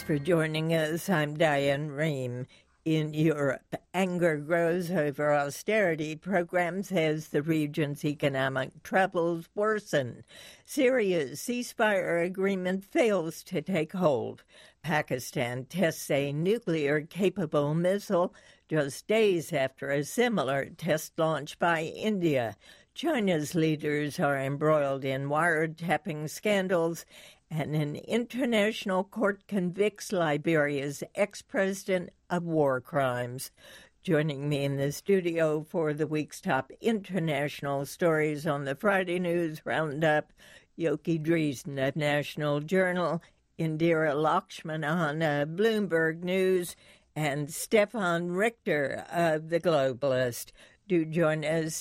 for joining us. I'm Diane Rehm. In Europe, anger grows over austerity programs as the region's economic troubles worsen. Syria's ceasefire agreement fails to take hold. Pakistan tests a nuclear-capable missile just days after a similar test launched by India. China's leaders are embroiled in wiretapping scandals, and an international court convicts Liberia's ex-president of war crimes. Joining me in the studio for the week's top international stories on the Friday News Roundup, Yoki Driesen of National Journal, Indira Lakshmanan of Bloomberg News, and Stefan Richter of The Globalist. Do join us,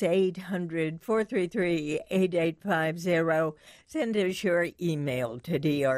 800-433-8850. Send us your email to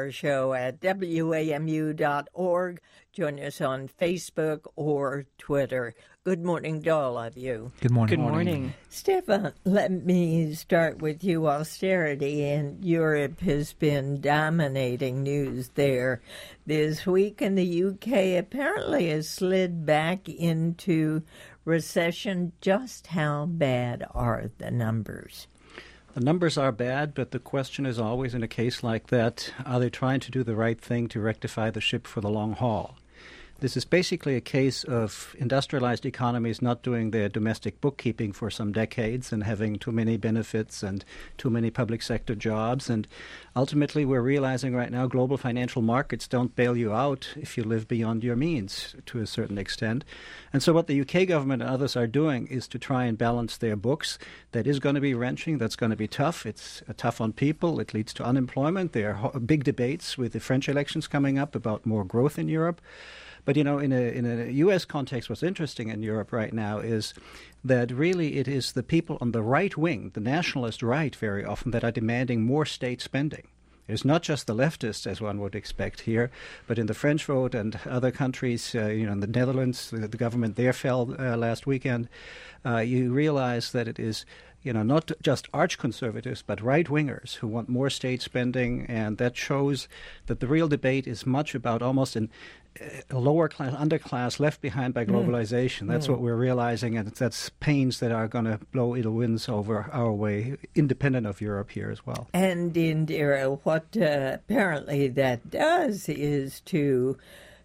drshow@wamu.org. Join us on Facebook or Twitter. Good morning to all of you. Good morning. Good morning. Stefan, let me start with you. Austerity in Europe has been dominating news there this week, and the UK apparently has slid back into recession. Just how bad are the numbers? The numbers are bad, but the question is always in a case like that, are they trying to do the right thing to rectify the ship for the long haul? This is basically a case of industrialized economies not doing their domestic bookkeeping for some decades and having too many benefits and too many public sector jobs. And ultimately, we're realizing right now global financial markets don't bail you out if you live beyond your means to a certain extent. And so what the UK government and others are doing is to try and balance their books. That is going to be wrenching. That's going to be tough. It's tough on people. It leads to unemployment. There are big debates with the French elections coming up about more growth in Europe. But, you know, in a U.S. context, what's interesting in Europe right now is that really it is the people on the right wing, the nationalist right very often, that are demanding more state spending. It's not just the leftists, as one would expect here, but in the French vote and other countries, in the Netherlands, the government there fell last weekend, you realize that it is not just arch-conservatives, but right-wingers who want more state spending, and that shows that the real debate is much about almost a lower class, underclass left behind by globalization. That's what we're realizing, and that's pains that are going to blow ill winds over our way, independent of Europe here as well. And Indira, what apparently that does is to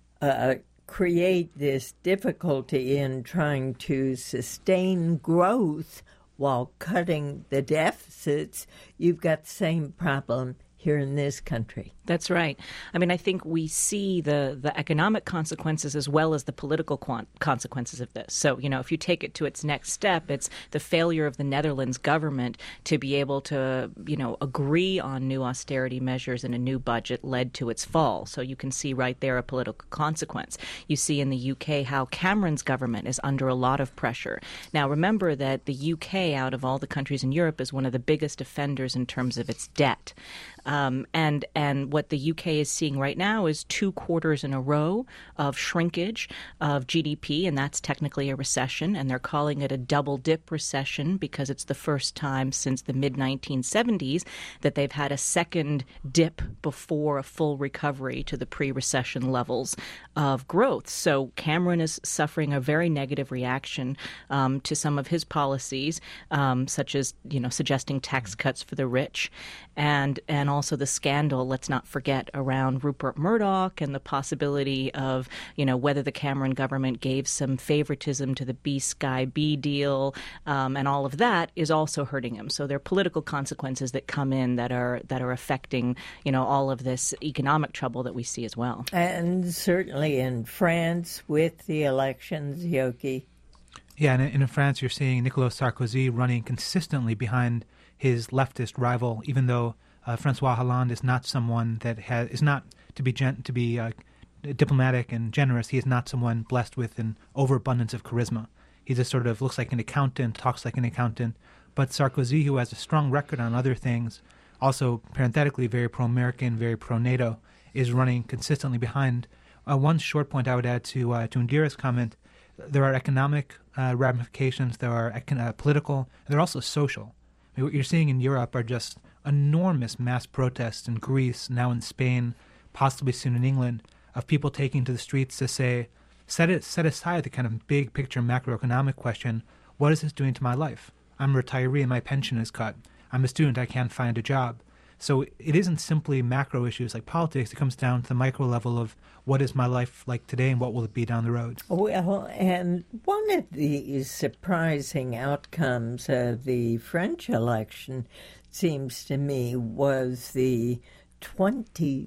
create this difficulty in trying to sustain growth while cutting the deficits. You've got the same problem here in this country. That's right. I mean, I think we see the economic consequences as well as the political consequences of this. So, if you take it to its next step, it's the failure of the Netherlands government to be able to, agree on new austerity measures and a new budget led to its fall. So you can see right there a political consequence. You see in the UK how Cameron's government is under a lot of pressure. Now, remember that the UK, out of all the countries in Europe, is one of the biggest offenders in terms of its debt. And what the UK is seeing right now is 2 quarters in a row of shrinkage of GDP, and that's technically a recession, and they're calling it a double-dip recession because it's the first time since the mid-1970s that they've had a second dip before a full recovery to the pre-recession levels of growth. So Cameron is suffering a very negative reaction to some of his policies, such as, suggesting tax cuts for the rich, and also the scandal, let's not forget, around Rupert Murdoch and the possibility of, whether the Cameron government gave some favoritism to the B-Sky B deal, and all of that is also hurting him. So there are political consequences that come in that are affecting, all of this economic trouble that we see as well. And certainly in France with the elections, Yoki. Yeah, and in France you're seeing Nicolas Sarkozy running consistently behind his leftist rival, even though Francois Hollande is not someone that is not to be diplomatic and generous. He is not someone blessed with an overabundance of charisma. He just sort of looks like an accountant, talks like an accountant. But Sarkozy, who has a strong record on other things, also parenthetically very pro-American, very pro-NATO, is running consistently behind. One short point I would add to Indira's comment: there are economic ramifications, there are political, and there are also social. I mean, what you're seeing in Europe are just enormous mass protests in Greece, now in Spain, possibly soon in England, of people taking to the streets to say, set aside the kind of big picture macroeconomic question, what is this doing to my life? I'm a retiree and my pension is cut. I'm a student, I can't find a job. So it isn't simply macro issues like politics. It comes down to the micro level of what is my life like today and what will it be down the road. Well, and one of the surprising outcomes of the French election, seems to me, was the 20%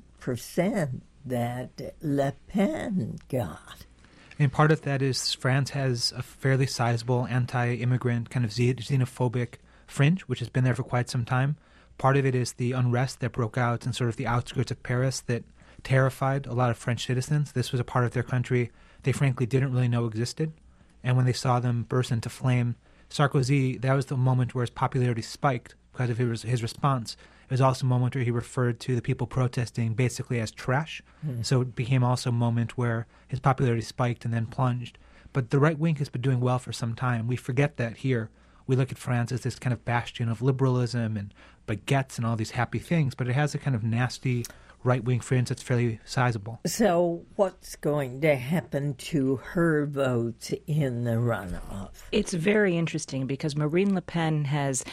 that Le Pen got. And part of that is France has a fairly sizable anti-immigrant, kind of xenophobic fringe, which has been there for quite some time. Part of it is the unrest that broke out in sort of the outskirts of Paris that terrified a lot of French citizens. This was a part of their country they frankly didn't really know existed. And when they saw them burst into flame, Sarkozy, that was the moment where his popularity spiked because of his response. It was also a moment where he referred to the people protesting basically as trash. So it became also a moment where his popularity spiked and then plunged. But the right wing has been doing well for some time. We forget that here. We look at France as this kind of bastion of liberalism and baguettes and all these happy things, but it has a kind of nasty right-wing fringe that's fairly sizable. So what's going to happen to her votes in the runoff? It's very interesting because Marine Le Pen has,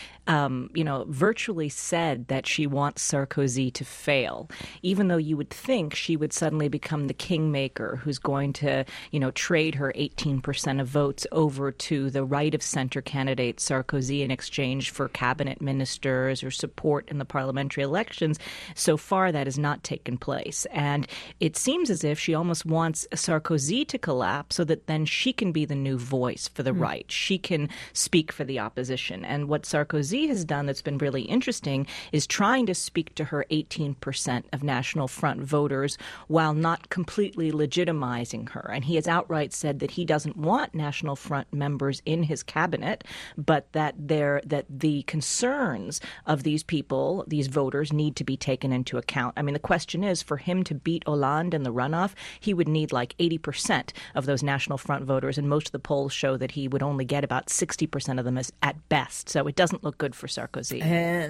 virtually said that she wants Sarkozy to fail, even though you would think she would suddenly become the kingmaker who's going to, trade her 18% of votes over to the right-of-center candidate Sarkozy in exchange for cabinet ministers or support in the parliamentary elections. So far, that has not taken place. And it seems as if she almost wants Sarkozy to collapse so that then she can be the new voice for the right. She can speak for the opposition. And what Sarkozy has done that's been really interesting is trying to speak to her 18% of National Front voters while not completely legitimizing her. And he has outright said that he doesn't want National Front members in his cabinet, but that the concerns of these people, these voters, need to be taken into account. I mean, the question is, for him to beat Hollande in the runoff, he would need like 80% of those National Front voters, and most of the polls show that he would only get about 60% of them at best. So it doesn't look good for Sarkozy.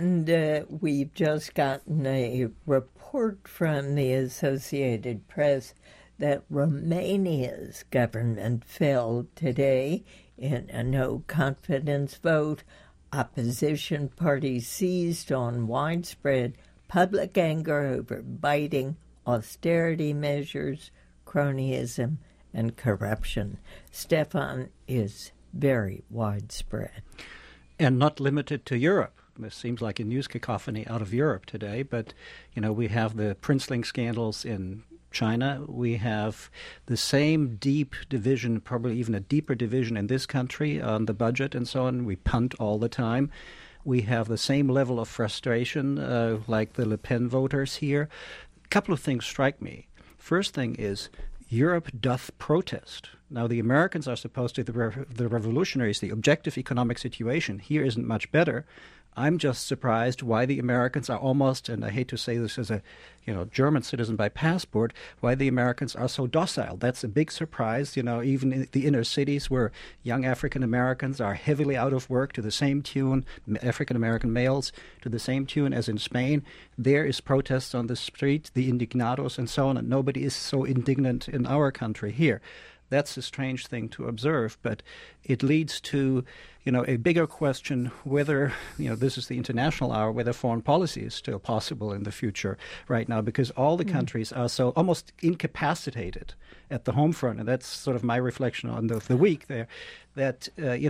And we've just gotten a report from the Associated Press that Romania's government fell today in a no-confidence vote. Opposition parties seized on widespread public anger over biting austerity measures, cronyism, and corruption. Stefan, is very widespread. And not limited to Europe. This seems like a news cacophony out of Europe today, but, we have the Princeling scandals in China. We have the same deep division, probably even a deeper division in this country on the budget and so on. We punt all the time. We have the same level of frustration like the Le Pen voters here. A couple of things strike me. First thing is Europe doth protest. Now, the Americans are supposed to be the revolutionaries. The objective economic situation here isn't much better. I'm just surprised why the Americans are almost, and I hate to say this as a German citizen by passport, why the Americans are so docile. That's a big surprise. Even in the inner cities where young African Americans are heavily out of work to the same tune, African American males to the same tune as in Spain, there is protests on the street, the indignados and so on, and nobody is so indignant in our country here. That's a strange thing to observe, but it leads to, a bigger question whether, this is the international hour, whether foreign policy is still possible in the future right now, because all the countries are so almost incapacitated at the home front, and that's sort of my reflection on the week there, that,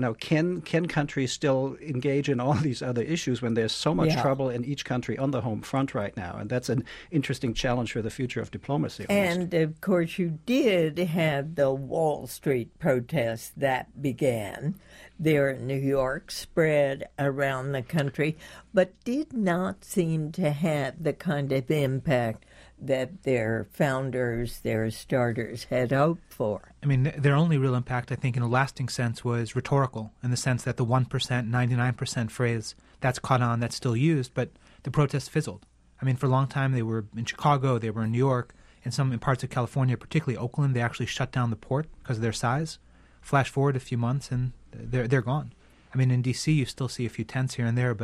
can countries still engage in all these other issues when there's so much trouble in each country on the home front right now? And that's an interesting challenge for the future of diplomacy. And, of course, you did have the Wall Street protests that began there in New York, spread around the country, but did not seem to have the kind of impact that their founders, their starters, had hoped for. I mean, their only real impact, I think, in a lasting sense, was rhetorical, in the sense that the 1%, 99% phrase, that's caught on, that's still used, but the protests fizzled. I mean, for a long time, they were in Chicago, they were in New York, in parts of California, particularly Oakland, they actually shut down the port because of their size. Flash forward a few months, and they're gone. I mean, in D.C., you still see a few tents here and there, but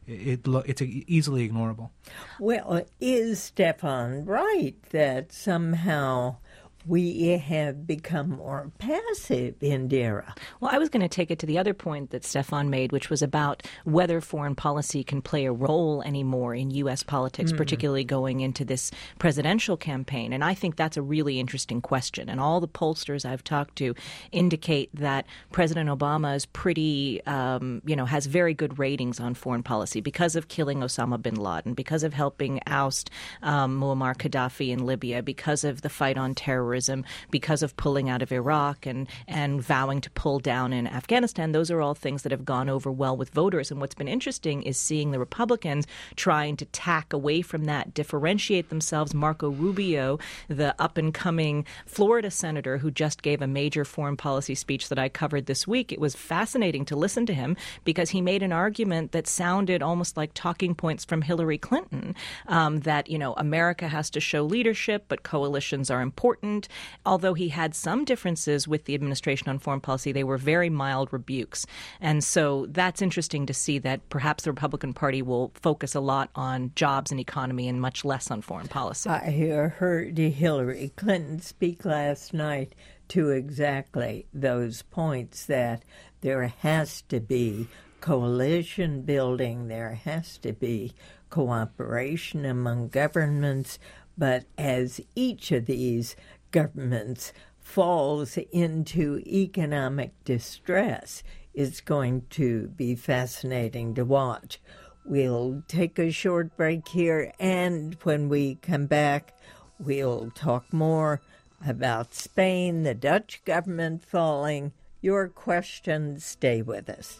it's easily ignorable. Well, is Stefan right that somehow we have become more passive, Indira? Well, I was going to take it to the other point that Stefan made, which was about whether foreign policy can play a role anymore in U.S. politics, particularly going into this presidential campaign. And I think that's a really interesting question. And all the pollsters I've talked to indicate that President Obama is pretty, has very good ratings on foreign policy because of killing Osama bin Laden, because of helping oust Muammar Gaddafi in Libya, because of the fight on terrorism, because of pulling out of Iraq and vowing to pull down in Afghanistan. Those are all things that have gone over well with voters. And what's been interesting is seeing the Republicans trying to tack away from that, differentiate themselves. Marco Rubio, the up-and-coming Florida senator who just gave a major foreign policy speech that I covered this week, it was fascinating to listen to him because he made an argument that sounded almost like talking points from Hillary Clinton, that, America has to show leadership, but coalitions are important. Although he had some differences with the administration on foreign policy, they were very mild rebukes. And so that's interesting to see that perhaps the Republican Party will focus a lot on jobs and economy and much less on foreign policy. I heard Hillary Clinton speak last night to exactly those points, that there has to be coalition building, there has to be cooperation among governments, but as each of these governments falls into economic distress, it's going to be fascinating to watch. We'll take a short break here, and when we come back, we'll talk more about Spain, the Dutch government falling. Your questions, stay with us.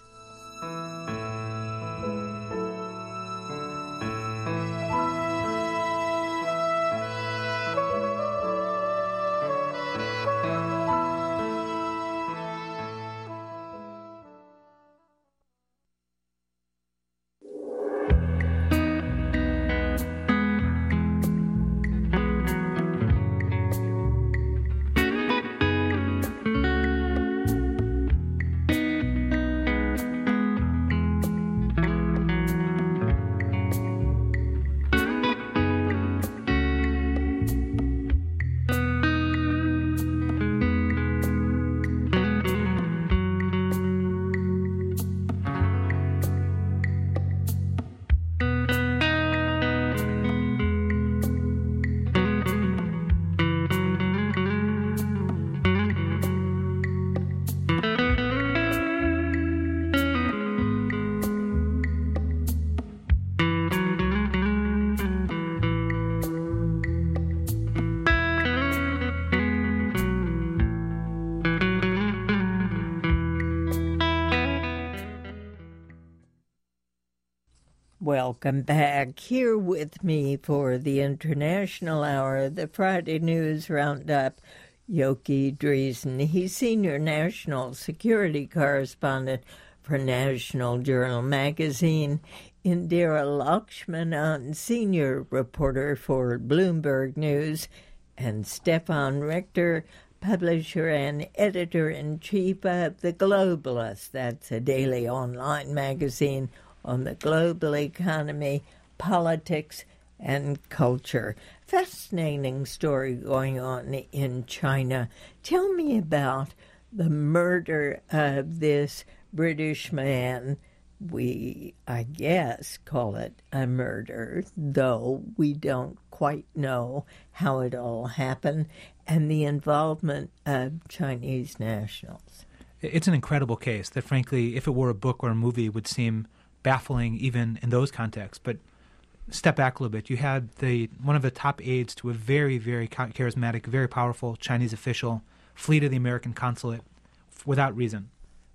Welcome back. Here with me for the International Hour, the Friday News Roundup, Yoki Dreesen. He's Senior National Security Correspondent for National Journal Magazine. Indira Lakshmanan, Senior Reporter for Bloomberg News. And Stefan Richter, Publisher and Editor-in-Chief of The Globalist. That's a daily online magazine on the global economy, politics, and culture. Fascinating story going on in China. Tell me about the murder of this British man. We, I guess, call it a murder, though we don't quite know how it all happened, and the involvement of Chinese nationals. It's an incredible case that, frankly, if it were a book or a movie, would seem baffling even in those contexts. But step back a little bit. You had one of the top aides to a very, very charismatic, very powerful Chinese official flee to the American consulate without reason.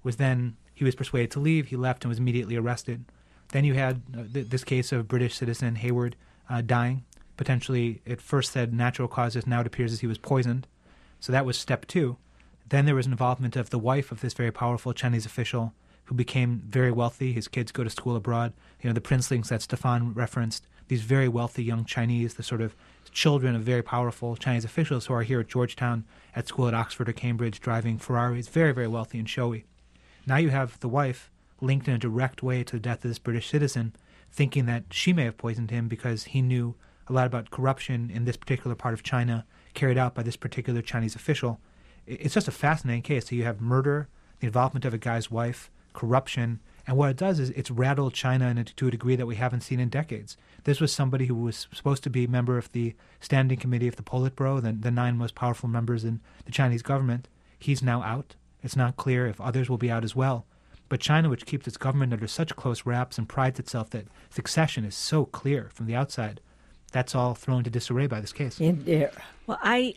He was persuaded to leave. He left and was immediately arrested. Then you had this case of British citizen Hayward dying. Potentially, it first said natural causes. Now it appears as he was poisoned. So that was step two. Then there was involvement of the wife of this very powerful Chinese official who became very wealthy. His kids go to school abroad. The princelings that Stefan referenced, these very wealthy young Chinese, the sort of children of very powerful Chinese officials who are here at Georgetown, at school at Oxford or Cambridge, driving Ferraris, very, very wealthy and showy. Now you have the wife linked in a direct way to the death of this British citizen, thinking that she may have poisoned him because he knew a lot about corruption in this particular part of China carried out by this particular Chinese official. It's just a fascinating case. So you have murder, the involvement of a guy's wife, corruption, and what it does is it's rattled China to a degree that we haven't seen in decades. This was somebody who was supposed to be a member of the Standing Committee of the Politburo, the 9 most powerful members in the Chinese government. He's now out. It's not clear if others will be out as well. But China, which keeps its government under such close wraps and prides itself that succession is so clear from the outside, that's all thrown into disarray by this case. Well,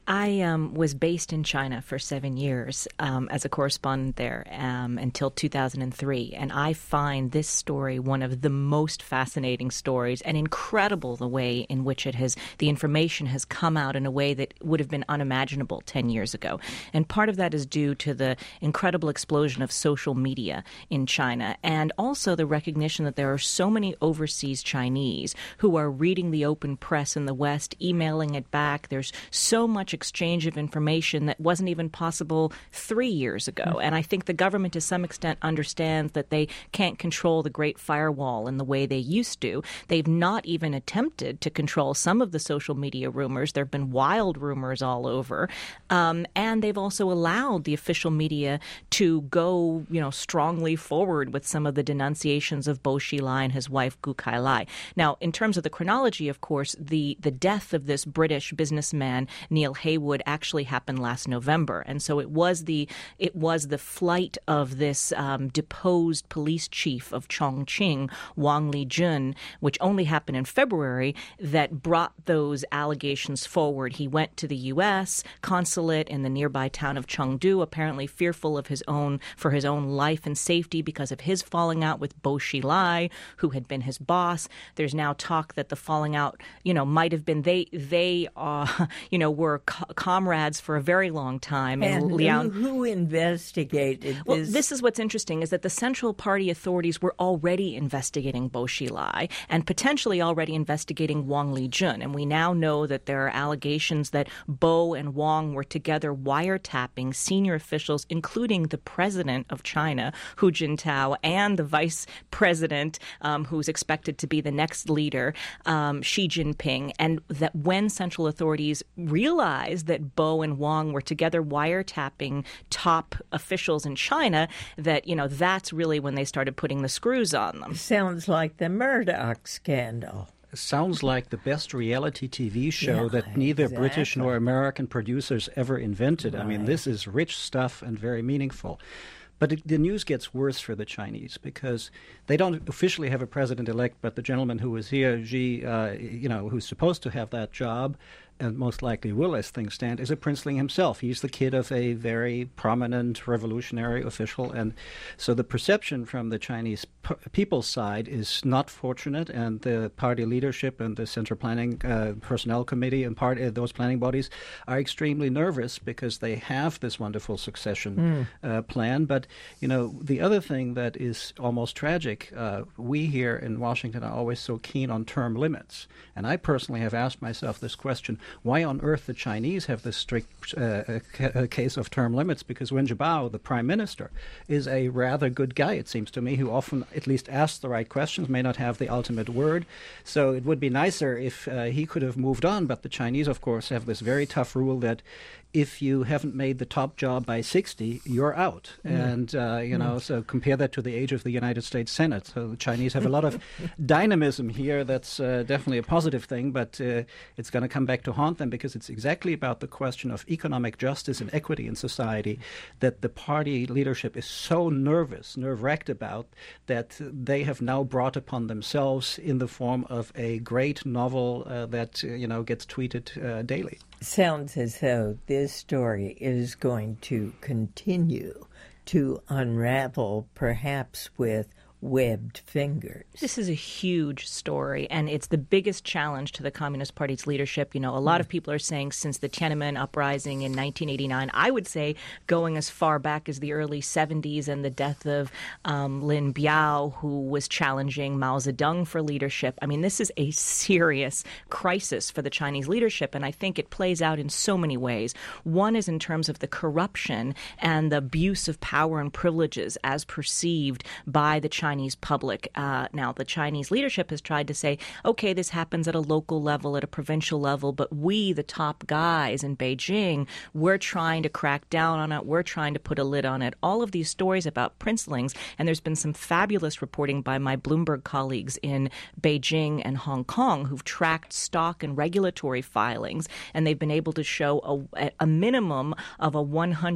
I was based in China for 7 years as a correspondent there until 2003, and I find this story one of the most fascinating stories, and incredible the way in which the information has come out in a way that would have been unimaginable 10 years ago. And part of that is due to the incredible explosion of social media in China, and also the recognition that there are so many overseas Chinese who are reading the open press in the West, emailing it back. There's so much exchange of information that wasn't even possible 3 years ago. And I think the government to some extent understands that they can't control the Great Firewall in the way they used to. They've not even attempted to control some of the social media rumors. There have been wild rumors all over. And they've also allowed the official media to go, strongly forward with some of the denunciations of Bo Xilai and his wife Gu Kailai. Now, in terms of the chronology, of course, the death of this British businessman, Neil Haywood, actually happened last November. And so it was the flight of this deposed police chief of Chongqing, Wang Lijun, which only happened in February, that brought those allegations forward. He went to the U.S. consulate in the nearby town of Chengdu, apparently fearful of his own life and safety because of his falling out with Bo Xilai, who had been his boss. There's now talk that the falling out, might have been they were comrades for a very long time. And who investigated this? Well, this is what's interesting, is that the Central Party authorities were already investigating Bo Xilai and potentially already investigating Wang Lijun. And we now know that there are allegations that Bo and Wang were together wiretapping senior officials, including the president of China, Hu Jintao, and the vice president, who's expected to be the next leader, Xi Jinping. And that when central authorities realized that Bo and Wang were together wiretapping top officials in China, that, that's really when they started putting the screws on them. Sounds like the Murdoch scandal. Sounds like the best reality TV show that neither British nor American producers ever invented. Right. I mean, this is rich stuff and very meaningful. But the news gets worse for the Chinese because they don't officially have a president-elect, but the gentleman who was here, Xi, who's supposed to have that job, and most likely will, as things stand, is a princeling himself. He's the kid of a very prominent revolutionary official. And so the perception from the Chinese people's side is not fortunate, and the party leadership and the Central Planning Personnel Committee and those planning bodies are extremely nervous because they have this wonderful succession plan. But, the other thing that is almost tragic, we here in Washington are always so keen on term limits. And I personally have asked myself this question: why on earth the Chinese have this strict case of term limits? Because Wen Jiabao, the prime minister, is a rather good guy, it seems to me, who often at least asks the right questions, may not have the ultimate word. So it would be nicer if he could have moved on. But the Chinese, of course, have this very tough rule that if you haven't made the top job by 60, you're out. And, so compare that to the age of the United States Senate. So the Chinese have a lot of dynamism here. That's definitely a positive thing, but it's going to come back to haunt them because it's exactly about the question of economic justice and equity in society that the party leadership is so nerve-wracked about that they have now brought upon themselves in the form of a great novel that, gets tweeted daily. Sounds as though this story is going to continue to unravel, perhaps with webbed fingers. This is a huge story, and it's the biggest challenge to the Communist Party's leadership. A lot of people are saying since the Tiananmen uprising in 1989, I would say going as far back as the early 70s and the death of Lin Biao, who was challenging Mao Zedong for leadership. I mean, this is a serious crisis for the Chinese leadership, and I think it plays out in so many ways. One is in terms of the corruption and the abuse of power and privileges as perceived by the Chinese Chinese public. Now, the Chinese leadership has tried to say, okay, this happens at a local level, at a provincial level, but we, the top guys in Beijing, we're trying to crack down on it. We're trying to put a lid on it. All of these stories about princelings, and there's been some fabulous reporting by my Bloomberg colleagues in Beijing and Hong Kong who've tracked stock and regulatory filings, and they've been able to show a minimum of a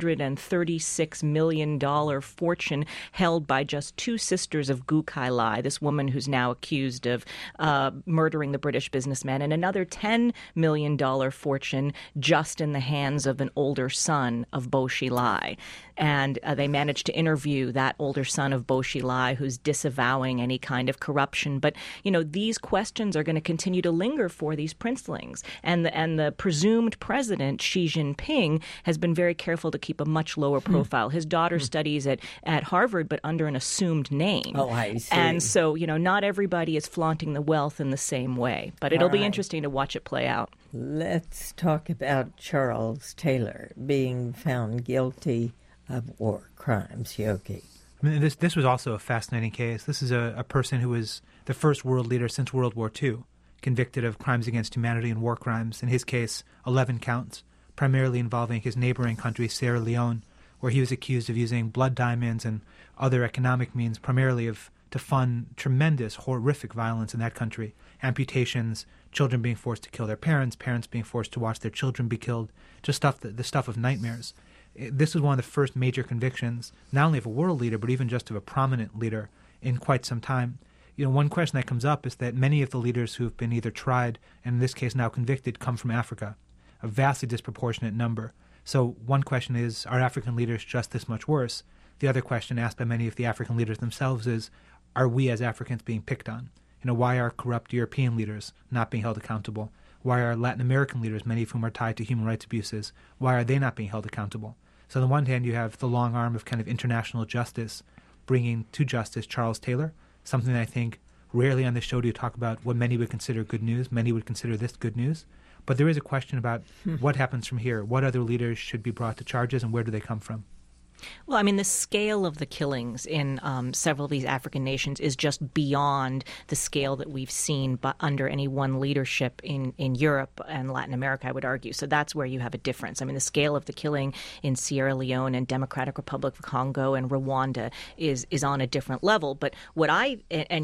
$136 million fortune held by just two sisters of Gu Kailai, this woman who's now accused of murdering the British businessman, and another $10 million fortune just in the hands of an older son of Bo Xilai. And they managed to interview that older son of Bo Xilai, who's disavowing any kind of corruption. But, these questions are going to continue to linger for these princelings. And the presumed president, Xi Jinping, has been very careful to keep a much lower profile. His daughter studies at Harvard, but under an assumed name. Oh, I see. And so, not everybody is flaunting the wealth in the same way. But it'll be interesting to watch it play out. Let's talk about Charles Taylor being found guilty of war crimes, Yogi. I mean, this was also a fascinating case. This is a person who was the first world leader since World War II, convicted of crimes against humanity and war crimes. In his case, 11 counts, primarily involving his neighboring country, Sierra Leone, where he was accused of using blood diamonds and other economic means, primarily to fund tremendous, horrific violence in that country. Amputations, children being forced to kill their parents, parents being forced to watch their children be killed, just the stuff of nightmares. This was one of the first major convictions, not only of a world leader, but even just of a prominent leader in quite some time. One question that comes up is that many of the leaders who've been either tried, and in this case now convicted, come from Africa, a vastly disproportionate number. So one question is, are African leaders just this much worse? The other question asked by many of the African leaders themselves is, are we as Africans being picked on? Why are corrupt European leaders not being held accountable? Why are Latin American leaders, many of whom are tied to human rights abuses, why are they not being held accountable? So on the one hand, you have the long arm of kind of international justice bringing to justice Charles Taylor, something that I think rarely on this show do you talk about what many would consider good news. Many would consider this good news. But there is a question about what happens from here. What other leaders should be brought to charges, and where do they come from? Well, I mean, the scale of the killings in several of these African nations is just beyond the scale that we've seen under any one leadership in Europe and Latin America, I would argue. So that's where you have a difference. I mean, the scale of the killing in Sierra Leone and Democratic Republic of Congo and Rwanda is on a different level. But Slobodan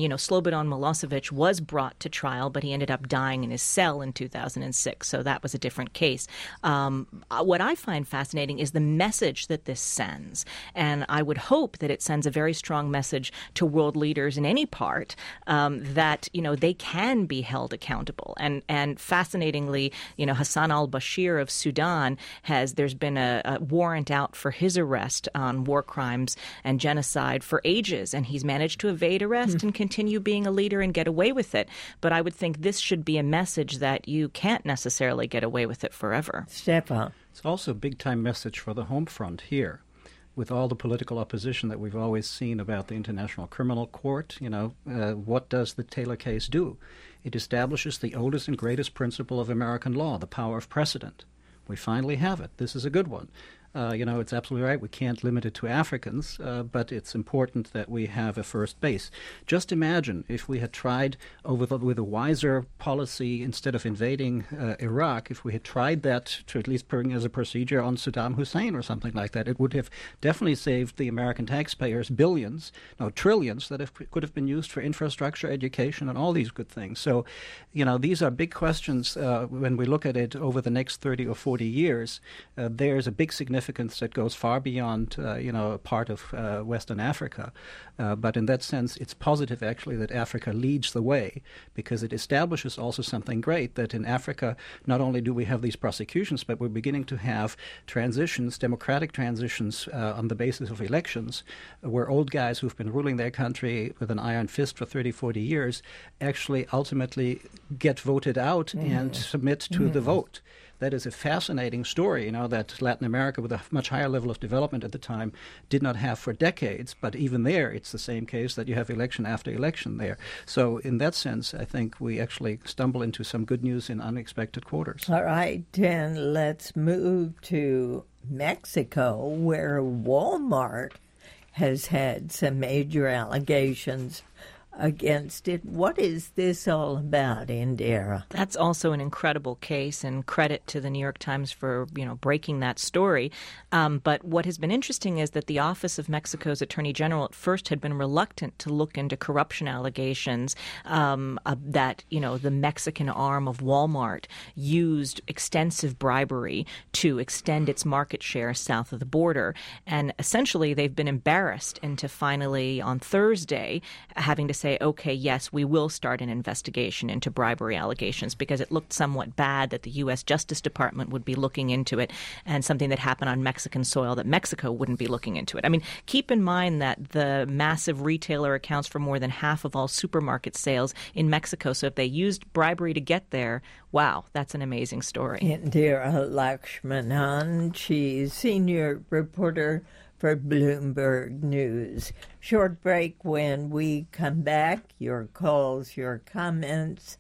Milosevic was brought to trial, but he ended up dying in his cell in 2006. So that was a different case. What I find fascinating is the message that this sends. And I would hope that it sends a very strong message to world leaders in any part that, they can be held accountable. And fascinatingly, Hassan al-Bashir of Sudan there's been a warrant out for his arrest on war crimes and genocide for ages. And he's managed to evade arrest and continue being a leader and get away with it. But I would think this should be a message that you can't necessarily get away with it forever. Stefan. It's also a big-time message for the home front here. With all the political opposition that we've always seen about the International Criminal Court, what does the Taylor case do? It establishes the oldest and greatest principle of American law, the power of precedent. We finally have it. This is a good one. It's absolutely right. We can't limit it to Africans, but it's important that we have a first base. Just imagine if we had tried with a wiser policy instead of invading Iraq, if we had tried that to at least bring as a procedure on Saddam Hussein or something like that, it would have definitely saved the American taxpayers trillions that could have been used for infrastructure, education, and all these good things. So, these are big questions when we look at it over the next 30 or 40 years. There's a big significance that goes far beyond, a part of Western Africa. But in that sense, it's positive, actually, that Africa leads the way, because it establishes also something great, that in Africa, not only do we have these prosecutions, but we're beginning to have transitions, democratic transitions on the basis of elections, where old guys who've been ruling their country with an iron fist for 30, 40 years actually ultimately get voted out and submit to the vote. That is a fascinating story, that Latin America, with a much higher level of development at the time, did not have for decades. But even there, it's the same case that you have election after election there. So in that sense, I think we actually stumble into some good news in unexpected quarters. All right, then let's move to Mexico, where Walmart has had some major allegations against it. What is this all about, Indira? That's also an incredible case, and credit to the New York Times for, breaking that story. But what has been interesting is that the Office of Mexico's Attorney General at first had been reluctant to look into corruption allegations that, the Mexican arm of Walmart used extensive bribery to extend its market share south of the border. And essentially, they've been embarrassed into finally, on Thursday, having to say, okay, yes, we will start an investigation into bribery allegations, because it looked somewhat bad that the U.S. Justice Department would be looking into it, and something that happened on Mexican soil that Mexico wouldn't be looking into it. I mean, keep in mind that the massive retailer accounts for more than half of all supermarket sales in Mexico. So if they used bribery to get there, wow, that's an amazing story. Indira Lakshmanan, she's senior reporter for Bloomberg News. Short break. When we come back, your calls, your comments,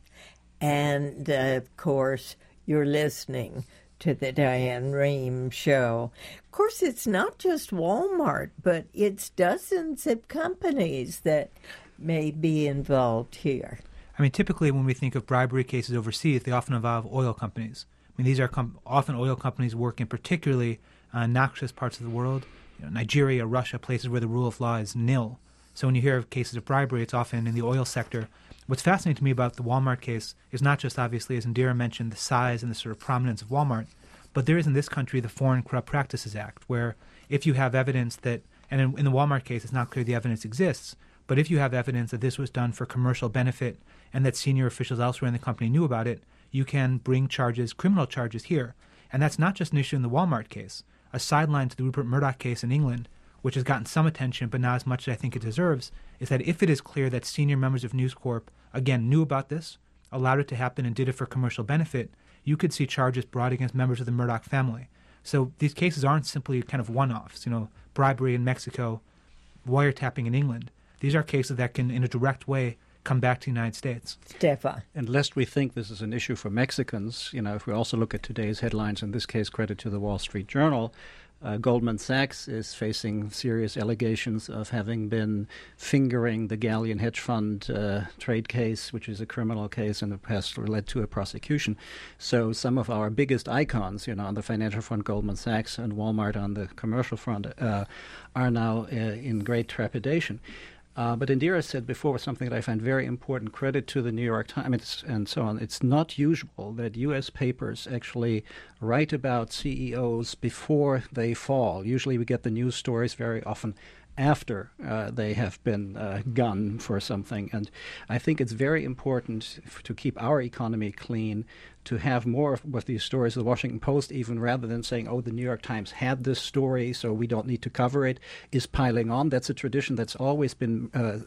and, of course, you're listening to the Diane Rehm Show. Of course, it's not just Walmart, but it's dozens of companies that may be involved here. I mean, typically when we think of bribery cases overseas, they often involve oil companies. I mean, these are often oil companies work in particularly noxious parts of the world. Nigeria, Russia, places where the rule of law is nil. So when you hear of cases of bribery, it's often in the oil sector. What's fascinating to me about the Walmart case is not just, obviously, as Indira mentioned, the size and the sort of prominence of Walmart, but there is in this country the Foreign Corrupt Practices Act, where if you have evidence that, and in the Walmart case, it's not clear the evidence exists, but if you have evidence that this was done for commercial benefit and that senior officials elsewhere in the company knew about it, you can bring charges, criminal charges here. And that's not just an issue in the Walmart case. A sideline to the Rupert Murdoch case in England, which has gotten some attention but not as much as I think it deserves, is that if it is clear that senior members of News Corp, again, knew about this, allowed it to happen, and did it for commercial benefit, you could see charges brought against members of the Murdoch family. So these cases aren't simply kind of one-offs, bribery in Mexico, wiretapping in England. These are cases that can, in a direct way, come back to the United States. Stefan. And lest we think this is an issue for Mexicans, if we also look at today's headlines, in this case, credit to the Wall Street Journal, Goldman Sachs is facing serious allegations of having been fingering the Galleon hedge fund trade case, which is a criminal case and has led to a prosecution. So some of our biggest icons, on the financial front, Goldman Sachs, and Walmart on the commercial front, are now in great trepidation. But Indira said before something that I find very important, credit to the New York Times and so on. It's not usual that U.S. papers actually write about CEOs before they fall. Usually we get the news stories very often after they have been gunned for something. And I think it's very important to keep our economy clean, to have more of these stories. The Washington Post, even rather than saying, oh, the New York Times had this story, so we don't need to cover it, is piling on. That's a tradition that's always been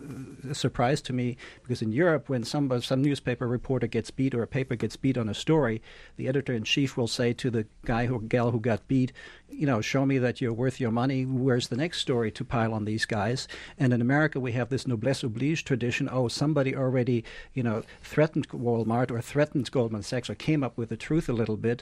a surprise to me, because in Europe, when some newspaper reporter gets beat or a paper gets beat on a story, the editor-in-chief will say to the guy or gal who got beat, show me that you're worth your money. Where's the next story to pile on these guys? And in America, we have this noblesse oblige tradition. Oh, somebody already, threatened Walmart or threatened Goldman Sachs or came up with the truth a little bit.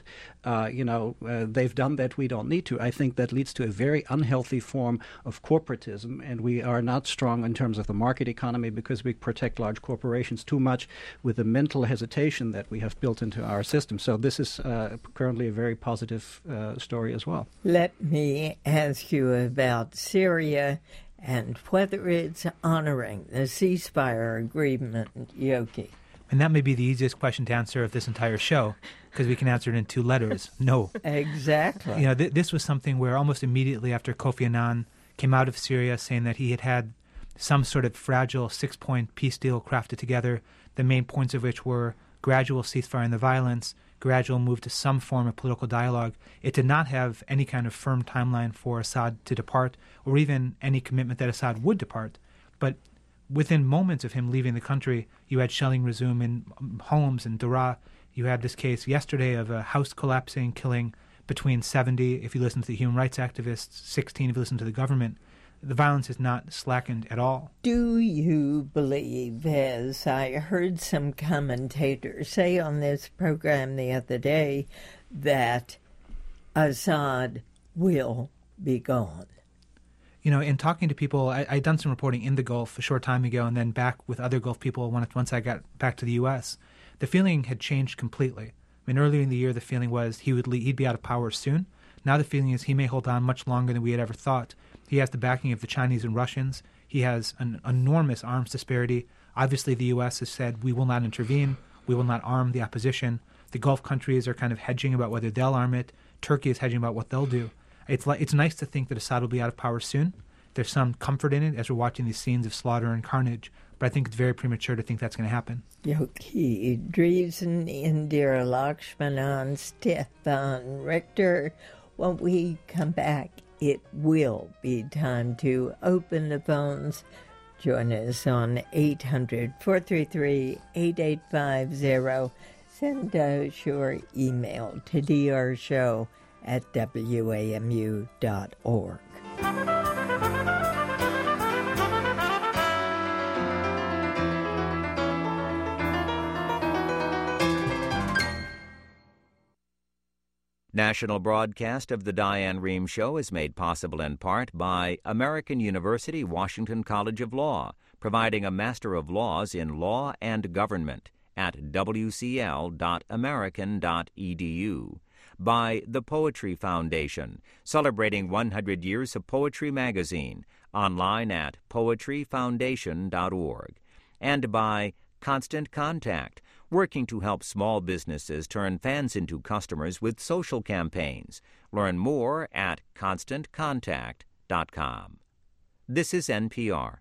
They've done that. We don't need to. I think that leads to a very unhealthy form of corporatism, and we are not strong in terms of the market economy because we protect large corporations too much with the mental hesitation that we have built into our system. So this is currently a very positive story as well. Let me ask you about Syria and whether it's honoring the ceasefire agreement, Yogi. And that may be the easiest question to answer of this entire show, because we can answer it in 2 letters. No. Exactly. This was something where almost immediately after Kofi Annan came out of Syria saying that he had some sort of fragile 6-point peace deal crafted together, the main points of which were gradual ceasefire in the violence, gradual move to some form of political dialogue. It did not have any kind of firm timeline for Assad to depart, or even any commitment that Assad would depart. But within moments of him leaving the country, you had shelling resume in homes in Daraa. You had this case yesterday of a house collapsing, killing between 70, if you listen to the human rights activists, 16 if you listen to the government. The violence has not slackened at all. Do you believe, as I heard some commentators say on this program the other day, that Assad will be gone? in talking to people, I'd done some reporting in the Gulf a short time ago and then back with other Gulf people once I got back to the U.S., the feeling had changed completely. I mean, earlier in the year, the feeling was he'd be out of power soon. Now the feeling is he may hold on much longer than we had ever thought. He has the backing of the Chinese and Russians. He has an enormous arms disparity. Obviously, the U.S. has said we will not intervene. We will not arm the opposition. The Gulf countries are kind of hedging about whether they'll arm it. Turkey is hedging about what they'll do. It's nice to think that Assad will be out of power soon. There's some comfort in it as we're watching these scenes of slaughter and carnage, but I think it's very premature to think that's going to happen. Yoki Dreesen, Indira Lakshmanan, Stefan Richter. When we come back, it will be time to open the phones. Join us on 800-433-8850. Send us your email to drshow@wamu.org. National broadcast of the Diane Rehm Show is made possible in part by American University Washington College of Law, providing a Master of Laws in Law and Government at wcl.american.edu. By the Poetry Foundation, celebrating 100 years of Poetry magazine, online at poetryfoundation.org. And by Constant Contact, working to help small businesses turn fans into customers with social campaigns. Learn more at constantcontact.com. This is NPR.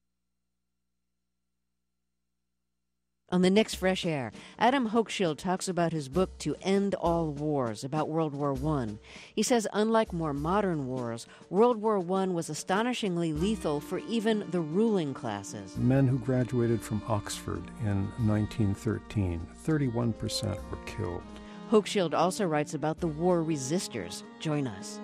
On the next Fresh Air, Adam Hochschild talks about his book To End All Wars, about World War I. He says unlike more modern wars, World War I was astonishingly lethal for even the ruling classes. Men who graduated from Oxford in 1913, 31% were killed. Hochschild also writes about the war resistors. Join us.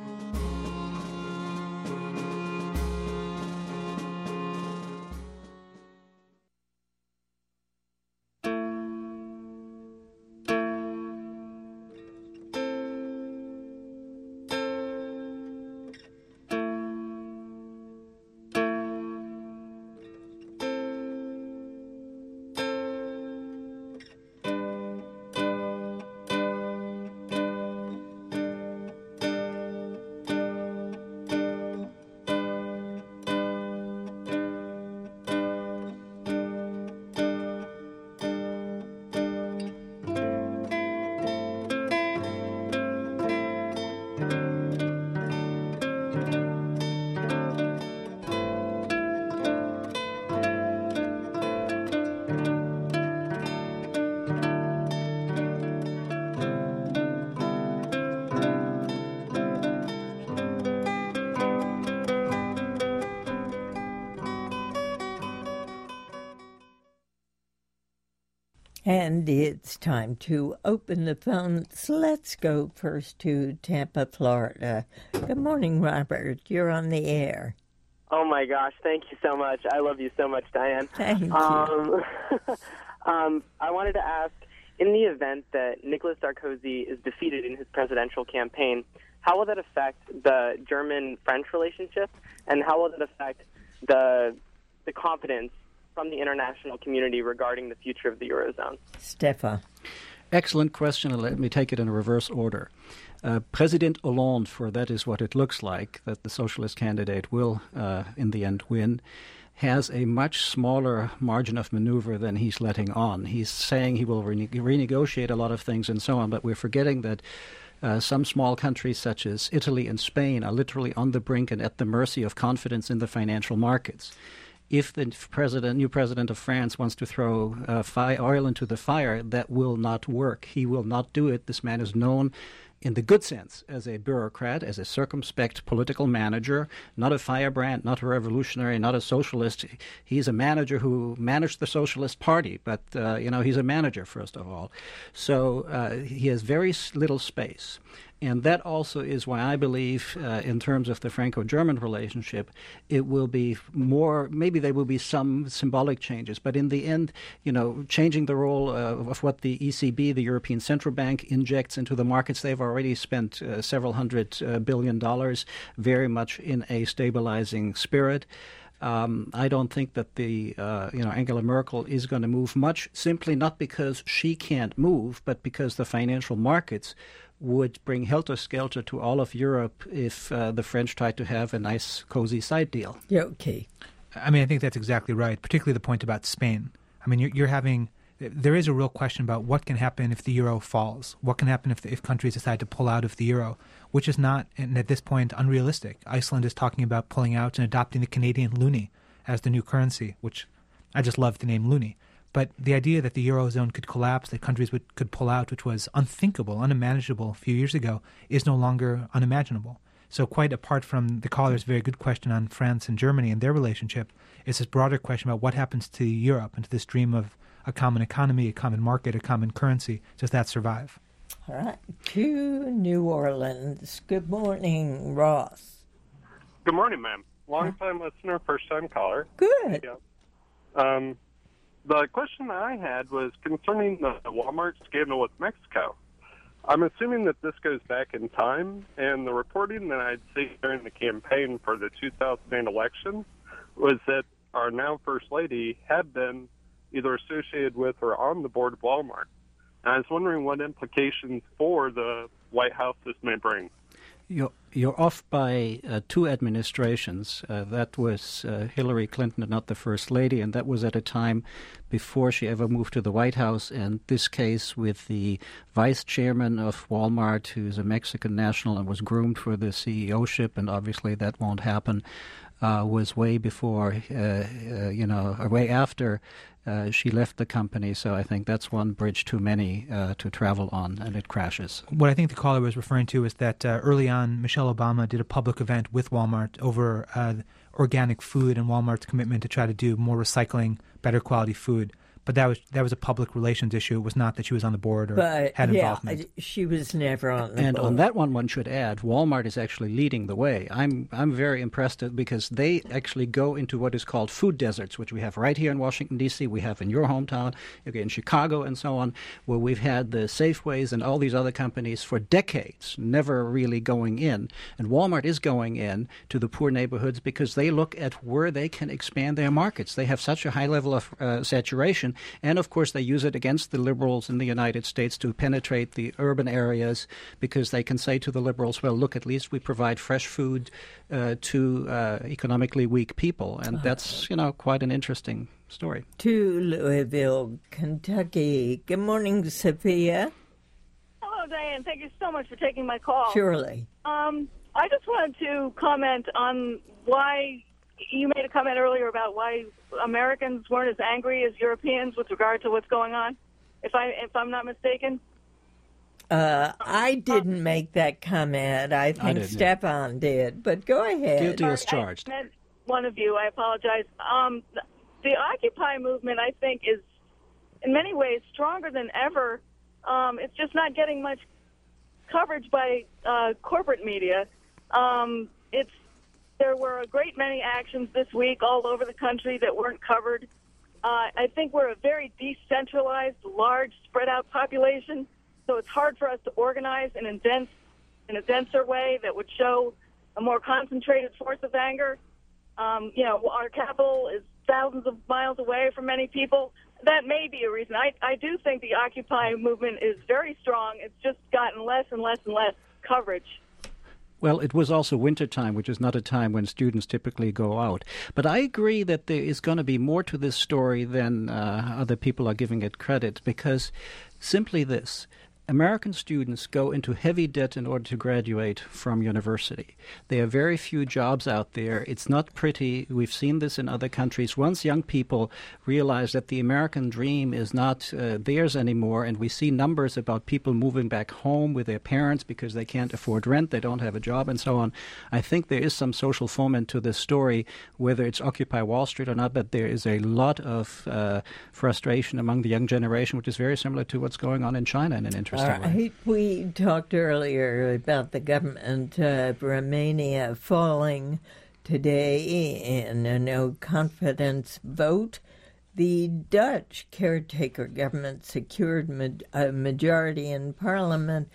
And it's time to open the phones. Let's go first to Tampa, Florida. Good morning, Robert. You're on the air. Oh, my gosh. Thank you so much. I love you so much, Diane. Thank you. I wanted to ask, in the event that Nicolas Sarkozy is defeated in his presidential campaign, how will that affect the German-French relationship, and how will that affect the confidence from the international community regarding the future of the Eurozone? Stefan. Excellent question, and let me take it in reverse order. President Hollande, for that is what it looks like, that the socialist candidate will, in the end, win, has a much smaller margin of maneuver than he's letting on. He's saying he will renegotiate a lot of things and so on, but we're forgetting that some small countries such as Italy and Spain are literally on the brink and at the mercy of confidence in the financial markets. If the new president of France wants to throw oil into the fire, that will not work. He will not do it. This man is known in the good sense as a bureaucrat, as a circumspect political manager, not a firebrand, not a revolutionary, not a socialist. He's a manager who managed the Socialist Party, but, he's a manager, first of all. So he has very little space. And that also is why I believe, in terms of the Franco-German relationship, it will be more, maybe there will be some symbolic changes. But in the end, changing the role of what the ECB, the European Central Bank, injects into the markets, they've already spent several $100 billion, very much in a stabilizing spirit. I don't think that Angela Merkel is going to move much, simply not because she can't move, but because the financial markets would bring helter-skelter to all of Europe if the French tried to have a nice, cozy side deal. Yeah, okay. I mean, I think that's exactly right, particularly the point about Spain. I mean, there is a real question about what can happen if the euro falls. What can happen if countries decide to pull out of the euro, which is not, and at this point, unrealistic. Iceland is talking about pulling out and adopting the Canadian loonie as the new currency, which I just love the name loonie. But the idea that the Eurozone could collapse, that countries could pull out, which was unthinkable, unimaginable a few years ago, is no longer unimaginable. So quite apart from the caller's very good question on France and Germany and their relationship, it's this broader question about what happens to Europe and to this dream of a common economy, a common market, a common currency. Does that survive? All right. To New Orleans. Good morning, Ross. Good morning, ma'am. Long-time listener, first-time caller. Good. Yeah. The question I had was concerning the Walmart scandal with Mexico. I'm assuming that this goes back in time, and the reporting that I'd seen during the campaign for the 2008 election was that our now First Lady had been either associated with or on the board of Walmart. And I was wondering what implications for the White House this may bring. You're off by two administrations. That was Hillary Clinton and not the First Lady, and that was at a time before she ever moved to the White House. And this case with the vice chairman of Walmart, who's a Mexican national and was groomed for the CEO-ship, and obviously that won't happen, was way before, or way after she left the company. So I think that's one bridge too many to travel on, and it crashes. What I think the caller was referring to is that early on, Michelle Obama did a public event with Walmart over organic food and Walmart's commitment to try to do more recycling, better quality food. But that was a public relations issue. It was not that she was on the board or had involvement. Yeah, she was never on the board. And on that one should add, Walmart is actually leading the way. I'm very impressed because they actually go into what is called food deserts, which we have right here in Washington, D.C., we have in your hometown, in Chicago and so on, where we've had the Safeways and all these other companies for decades never really going in. And Walmart is going in to the poor neighborhoods because they look at where they can expand their markets. They have such a high level of saturation. And, of course, they use it against the liberals in the United States to penetrate the urban areas because they can say to the liberals, well, look, at least we provide fresh food to economically weak people. And that's, quite an interesting story. To Louisville, Kentucky. Good morning, Sophia. Hello, Diane. Thank you so much for taking my call. Surely. I just wanted to comment on why you made a comment earlier about why Americans weren't as angry as Europeans with regard to what's going on, if I'm not mistaken. I didn't make that comment. I think Stefan did, but go ahead. Guilty as charged. I meant one of you. I apologize. The Occupy movement, I think, is in many ways stronger than ever. It's just not getting much coverage by corporate media. There were a great many actions this week all over the country that weren't covered. I think we're a very decentralized, large, spread-out population, so it's hard for us to organize in a denser way that would show a more concentrated force of anger. Our capital is thousands of miles away from many people. That may be a reason. I do think the Occupy movement is very strong. It's just gotten less and less and less coverage. Well, it was also wintertime, which is not a time when students typically go out. But I agree that there is going to be more to this story than other people are giving it credit, because simply this. American students go into heavy debt in order to graduate from university. There are very few jobs out there. It's not pretty. We've seen this in other countries. Once young people realize that the American dream is not theirs anymore, and we see numbers about people moving back home with their parents because they can't afford rent, they don't have a job, and so on, I think there is some social foment to this story, whether it's Occupy Wall Street or not, but there is a lot of frustration among the young generation, which is very similar to what's going on in China in an interesting way. We talked earlier about the government of Romania falling today in a no-confidence vote. The Dutch caretaker government secured a majority in parliament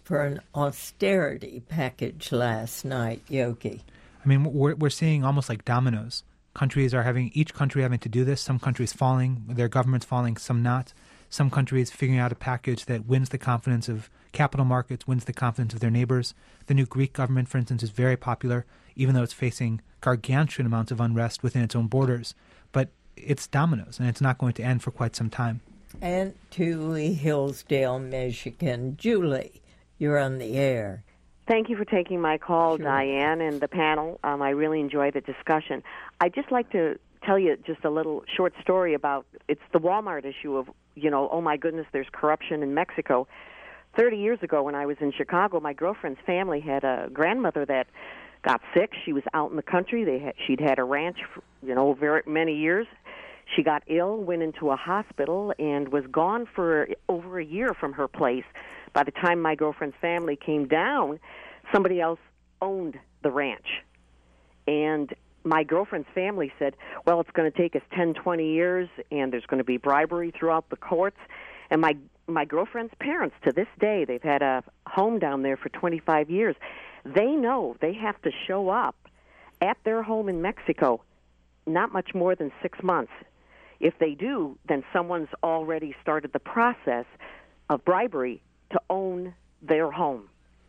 for an austerity package last night, Yogi. I mean, we're seeing almost like dominoes. Each country having to do this. Some countries falling, their governments falling, some not. Some countries figuring out a package that wins the confidence of capital markets, wins the confidence of their neighbors. The new Greek government, for instance, is very popular, even though it's facing gargantuan amounts of unrest within its own borders. But it's dominoes, and it's not going to end for quite some time. And to Hillsdale, Michigan. Julie, you're on the air. Thank you for taking my call, Sure. Diane, and the panel. I really enjoy the discussion. I'd just like to tell you just a little short story about, it's the Walmart issue of, oh my goodness, there's corruption in Mexico. 30 years ago when I was in Chicago, my girlfriend's family had a grandmother that got sick. She was out in the country. She'd had a ranch for, very many years. She got ill, went into a hospital, and was gone for over a year from her place. By the time my girlfriend's family came down, somebody else owned the ranch. And my girlfriend's family said, well, it's going to take us 10, 20 years, and there's going to be bribery throughout the courts. And my girlfriend's parents, to this day, they've had a home down there for 25 years. They know they have to show up at their home in Mexico not much more than 6 months. If they do, then someone's already started the process of bribery to own their home.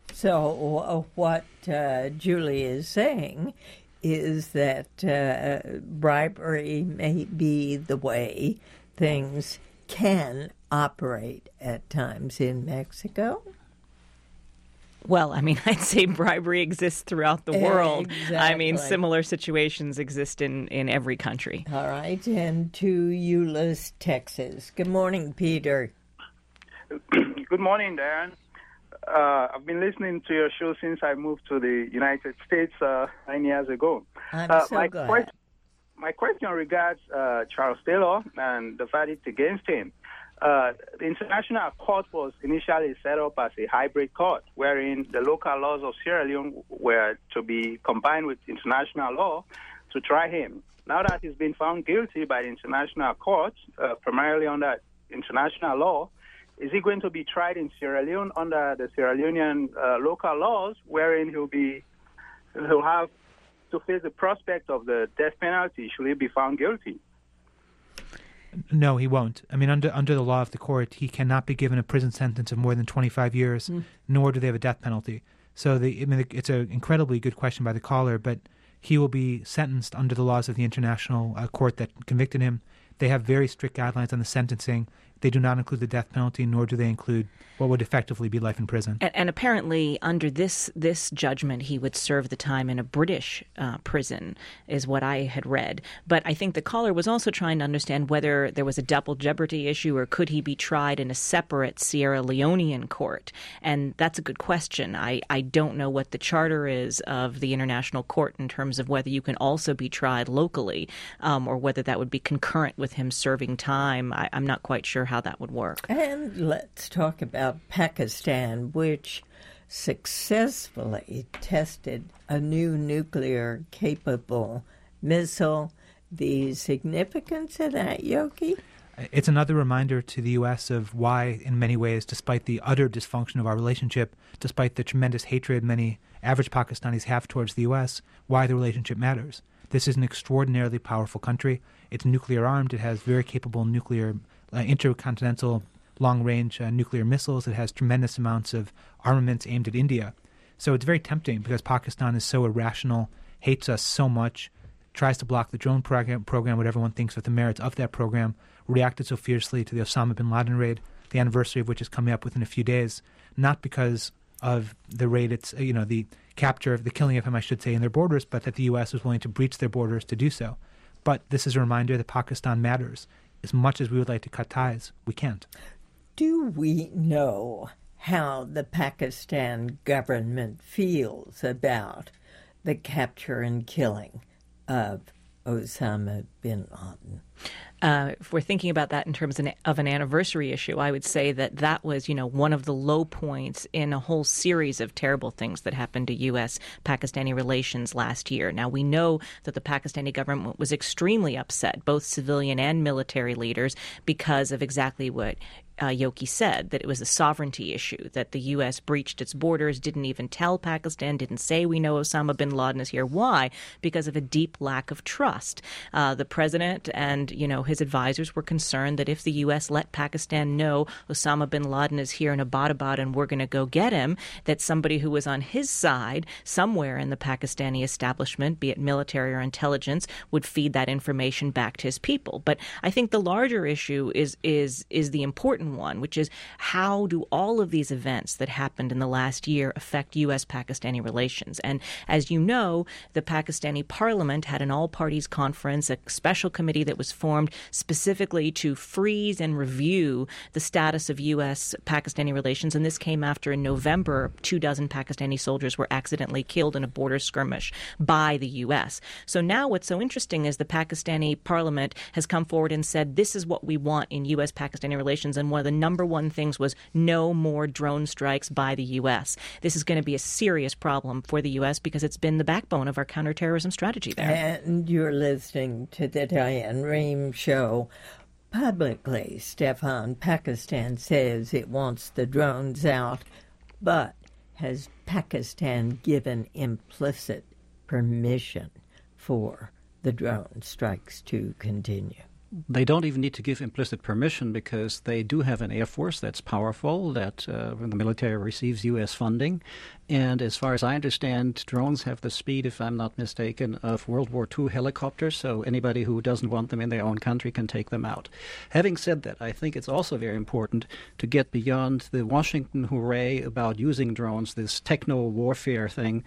So what Julie is saying is that bribery may be the way things can operate at times in Mexico. Well, I mean, I'd say bribery exists throughout the world. Exactly. I mean, similar situations exist in every country. All right, and to Euless, Texas. Good morning, Peter. Good morning, Diane. I've been listening to your show since I moved to the United States 9 years ago. I'm so glad. My question regards Charles Taylor and the verdict against him. The International Court was initially set up as a hybrid court, wherein the local laws of Sierra Leone were to be combined with international law to try him. Now that he's been found guilty by the International Court, primarily under international law, is he going to be tried in Sierra Leone under the Sierra Leonean local laws, wherein he'll have to face the prospect of the death penalty should he be found guilty? No, he won't. I mean, under the law of the court, he cannot be given a prison sentence of more than 25 years, nor do they have a death penalty. So it's an incredibly good question by the caller, but he will be sentenced under the laws of the international court that convicted him. They have very strict guidelines on the sentencing. They do not include the death penalty, nor do they include what would effectively be life in prison. And apparently, under this judgment, he would serve the time in a British prison, is what I had read. But I think the caller was also trying to understand whether there was a double jeopardy issue, or could he be tried in a separate Sierra Leonean court? And that's a good question. I don't know what the charter is of the International Court in terms of whether you can also be tried locally, or whether that would be concurrent with him serving time. I'm not quite sure how that would work. And let's talk about Pakistan, which successfully tested a new nuclear-capable missile. The significance of that, Yogi? It's another reminder to the U.S. of why, in many ways, despite the utter dysfunction of our relationship, despite the tremendous hatred many average Pakistanis have towards the U.S., why the relationship matters. This is an extraordinarily powerful country. It's nuclear-armed. It has very capable nuclear intercontinental long-range nuclear missiles. It has tremendous amounts of armaments aimed at India. So it's very tempting because Pakistan is so irrational, hates us so much, tries to block the drone program, what everyone thinks of the merits of that program, reacted so fiercely to the Osama bin Laden raid, the anniversary of which is coming up within a few days, not because of the raid, it's the capture of the killing of him, I should say, in their borders, but that the U.S. was willing to breach their borders to do so. But this is a reminder that Pakistan matters. As much as we would like to cut ties, we can't. Do we know how the Pakistan government feels about the capture and killing of Osama bin Laden? If we're thinking about that in terms of an anniversary issue, I would say that was, one of the low points in a whole series of terrible things that happened to U.S.-Pakistani relations last year. Now, we know that the Pakistani government was extremely upset, both civilian and military leaders, because of exactly what Yoki said, that it was a sovereignty issue, that the U.S. breached its borders, didn't even tell Pakistan, didn't say we know Osama bin Laden is here. Why? Because of a deep lack of trust. The president and, his advisors were concerned that if the U.S. let Pakistan know Osama bin Laden is here in Abbottabad and we're going to go get him, that somebody who was on his side somewhere in the Pakistani establishment, be it military or intelligence, would feed that information back to his people. But I think the larger issue is the important one, which is how do all of these events that happened in the last year affect U.S.-Pakistani relations? And as you know, the Pakistani parliament had an all-parties conference, a special committee that was formed specifically to freeze and review the status of U.S.-Pakistani relations. And this came after, in November, 24 Pakistani soldiers were accidentally killed in a border skirmish by the U.S. So now what's so interesting is the Pakistani parliament has come forward and said this is what we want in U.S.-Pakistani relations. And one of the number one things was no more drone strikes by the U.S. This is going to be a serious problem for the U.S. because it's been the backbone of our counterterrorism strategy there. And you're listening to the Diane Rehm Show. Publicly, Stefan, Pakistan says it wants the drones out, but has Pakistan given implicit permission for the drone strikes to continue? They don't even need to give implicit permission because they do have an air force that's powerful, that the military receives U.S. funding. And as far as I understand, drones have the speed, if I'm not mistaken, of World War II helicopters, so anybody who doesn't want them in their own country can take them out. Having said that, I think it's also very important to get beyond the Washington hooray about using drones, this techno-warfare thing.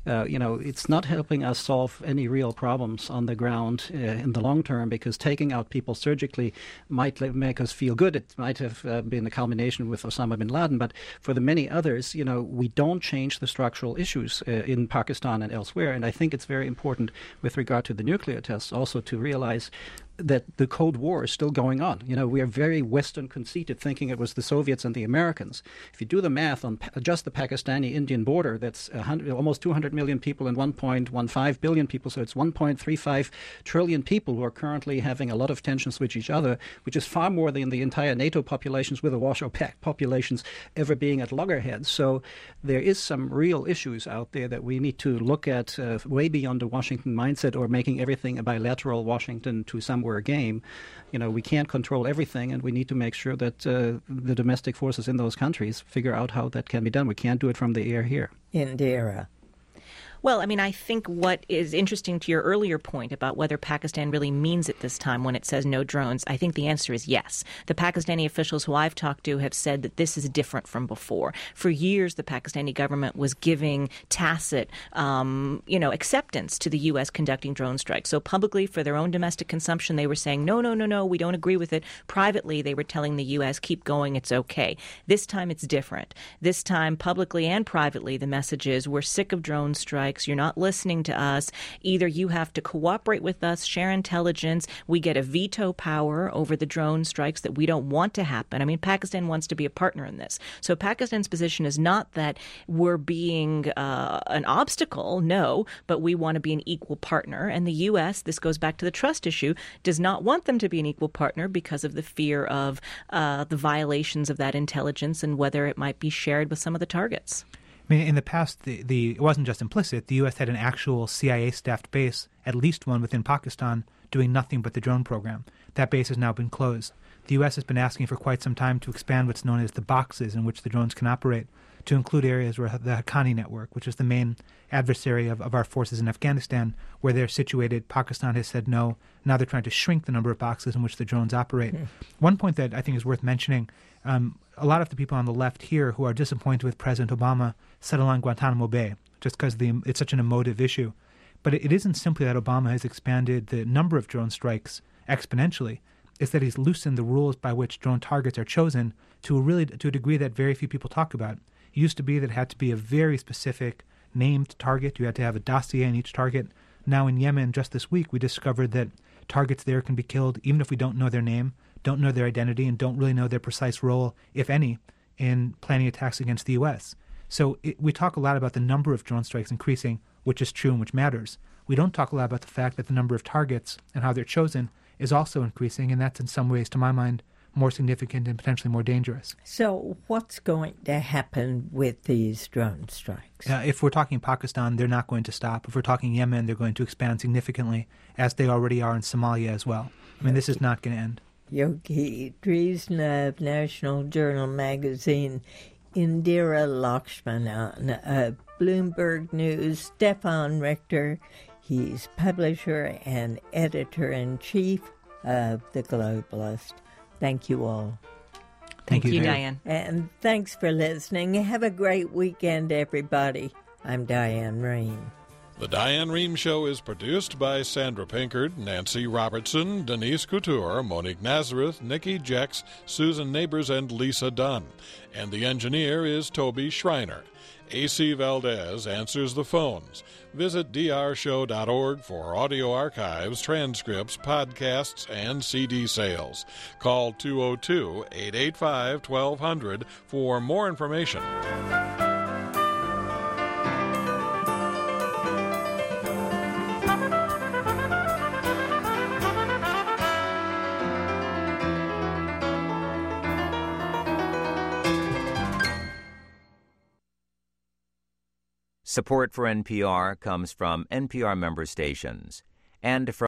It's not helping us solve any real problems on the ground in the long term, because taking out people surgically might make us feel good. It might have been a culmination with Osama bin Laden, but for the many others, we don't change the structural issues in Pakistan and elsewhere. And I think it's very important with regard to the nuclear tests also to realize that the Cold War is still going on. We are very Western conceited, thinking it was the Soviets and the Americans. If you do the math on just the Pakistani-Indian border, that's almost 200 million people and 1.15 billion people, so it's 1.35 trillion people who are currently having a lot of tensions with each other, which is far more than the entire NATO populations with the Warsaw Pact populations ever being at loggerheads. So there is some real issues out there that we need to look at way beyond the Washington mindset or making everything a bilateral Washington to somewhere game. We can't control everything, and we need to make sure that the domestic forces in those countries figure out how that can be done. We can't do it from the air here. Indira. Well, I think what is interesting to your earlier point about whether Pakistan really means it this time when it says no drones, I think the answer is yes. The Pakistani officials who I've talked to have said that this is different from before. For years, the Pakistani government was giving tacit, acceptance to the U.S. conducting drone strikes. So publicly, for their own domestic consumption, they were saying, no, we don't agree with it. Privately, they were telling the U.S., keep going, it's okay. This time, it's different. This time, publicly and privately, the message is, we're sick of drone strikes. You're not listening to us. Either you have to cooperate with us, share intelligence. We get a veto power over the drone strikes that we don't want to happen. Pakistan wants to be a partner in this. So Pakistan's position is not that we're being an obstacle, no, but we want to be an equal partner. And the U.S., this goes back to the trust issue, does not want them to be an equal partner because of the fear of the violations of that intelligence and whether it might be shared with some of the targets. In the past, it wasn't just implicit. The U.S. had an actual CIA-staffed base, at least one within Pakistan, doing nothing but the drone program. That base has now been closed. The U.S. has been asking for quite some time to expand what's known as the boxes in which the drones can operate, to include areas where the Haqqani network, which is the main adversary of our forces in Afghanistan, where they're situated. Pakistan has said no. Now they're trying to shrink the number of boxes in which the drones operate. One point that I think is worth mentioning, a lot of the people on the left here who are disappointed with President Obama settle on Guantanamo Bay, just because it's such an emotive issue. But it isn't simply that Obama has expanded the number of drone strikes exponentially. It's that he's loosened the rules by which drone targets are chosen to a degree that very few people talk about. It used to be that it had to be a very specific named target. You had to have a dossier on each target. Now in Yemen, just this week, we discovered that targets there can be killed even if we don't know their name, don't know their identity, and don't really know their precise role, if any, in planning attacks against the U.S. So we talk a lot about the number of drone strikes increasing, which is true and which matters. We don't talk a lot about the fact that the number of targets and how they're chosen is also increasing, and that's in some ways, to my mind, more significant and potentially more dangerous. So what's going to happen with these drone strikes? If we're talking Pakistan, they're not going to stop. If we're talking Yemen, they're going to expand significantly, as they already are in Somalia as well. I mean, this is not going to end. Yogi Drizna of National Journal magazine, Indira Lakshmanan, Bloomberg News, Stefan Richter. He's publisher and editor-in-chief of The Globalist. Thank you all. Thank you, Diane. And thanks for listening. Have a great weekend, everybody. I'm Diane Rehm. The Diane Rehm Show is produced by Sandra Pinkard, Nancy Robertson, Denise Couture, Monique Nazareth, Nikki Jex, Susan Neighbors, and Lisa Dunn. And the engineer is Toby Schreiner. A.C. Valdez answers the phones. Visit drshow.org for audio archives, transcripts, podcasts, and CD sales. Call 202-885-1200 for more information. Support for NPR comes from NPR member stations and from